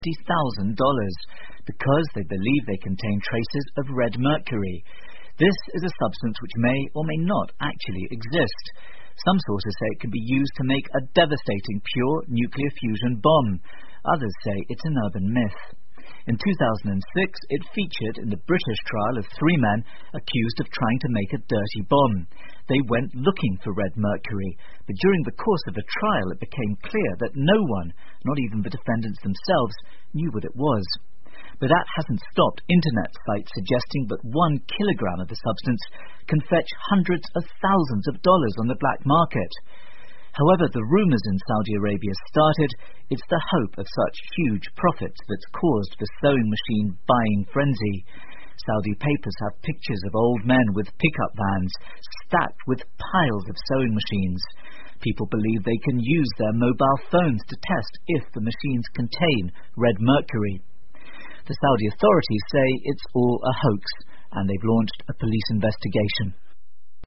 because they believe they contain traces of red mercury. This is a substance which may or may not actually exist. Some sources say it can be used to make a devastating pure nuclear fusion bomb. Others say it's an urban myth. In 2006, it featured in the British trial of 3 men accused of trying to make a dirty bomb. They went looking for red mercury, but during the course of the trial it became clear that no one, not even the defendants themselves, knew what it was. But that hasn't stopped internet sites suggesting that 1 kilogram of the substance can fetch hundreds of thousands of dollars on the black market. However the rumours in Saudi Arabia started, it's the hope of such huge profits that's caused the sewing machine buying frenzy. Saudi papers have pictures of old men with pickup vans stacked with piles of sewing machines. People believe they can use their mobile phones to test if the machines contain red mercury. The Saudi authorities say it's all a hoax, and they've launched a police investigation.